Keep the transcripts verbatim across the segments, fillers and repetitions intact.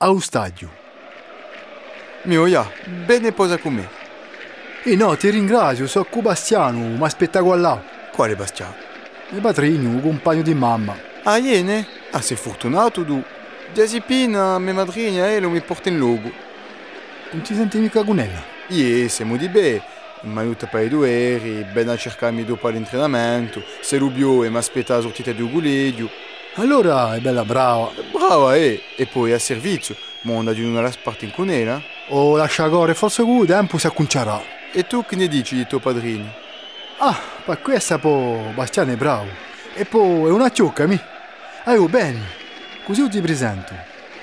allo stadio. Mio, ja, bene posa con me. E no, ti ringrazio, so con Bastiano, mi aspetta qua là. Quale Bastiano? Il patrigno, il compagno di mamma. Ah, iene? Ah, sei fortunato tu. Giasipina, mia madrigna, e lo mi porta in logo. Non ti senti mica con ella? Ie, siamo di be. Mi aiuta per i dueri, ben a cercarmi dopo l'allenamento. Se l'ubio e mi aspetta la sortita di Uguledio. Allora è bella brava. Brava, eh. E poi a servizio. Monda di una la parte in cunela. O lascia correre, forse con il tempo si acconcia. E tu che ne dici di tuo padrino? Ah, per questa poi Bastiano è bravo. E poi è una ciocca, mi. Ah, io bene. Così io ti presento.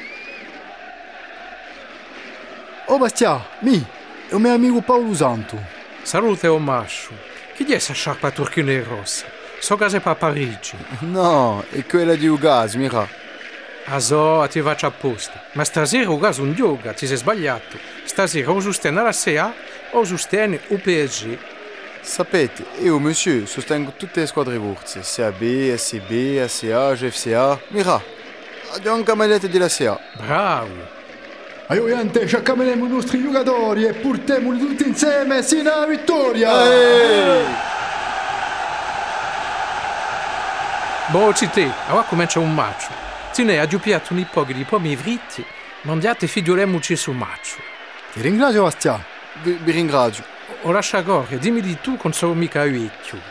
Oh Bastiano, mi. È un mio amico Paolo Santo. Salute, o mascio. Chi è questa sciarpa turchina e rossa? So che sei per Parigi. No, è quella di Ugas, mira. Ah, so, ti faccio apposta. Ma stasera Ugas un yoga, ti sei sbagliato. Stasera o sostiene la C A o sostiene U P S G. Sapete, io, monsieur, sostengo tutte le squadre forze. C A B, S C B, A C A, G F C A. Mira, abbiamo anche magliette della C A. Bravo. Allora, gente, cerchiamo i nostri giocatori e portiamoli tutti insieme sino alla vittoria! Ehi! Boh, te, ora comincia un match. Se ne ha giupiato un po' di pomi fritti, mandiate figliolemoci sul match. Ti ringrazio, Bastiano. Vi, vi ringrazio. O lascia correre, dimmi di tu con sono mica vecchio.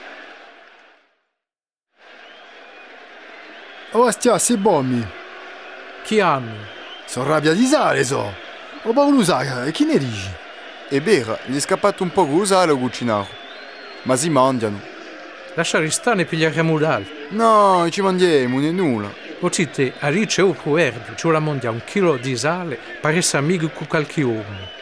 Oh, Bastiano, sei bommi. Chi hanno? Sono rabbia di sale, so. Oh, Paolo sa, e chi ne dici? E bera, gli è scappato un po' con sale o cucinare. Ma si mangiano. Lascia restare e pigliaremo l'altro. No, ci mangiamo, non è nulla. O te, a Ricci o proverbio, ci vuole mangiare un chilo di sale per essere amico con qualche uomo.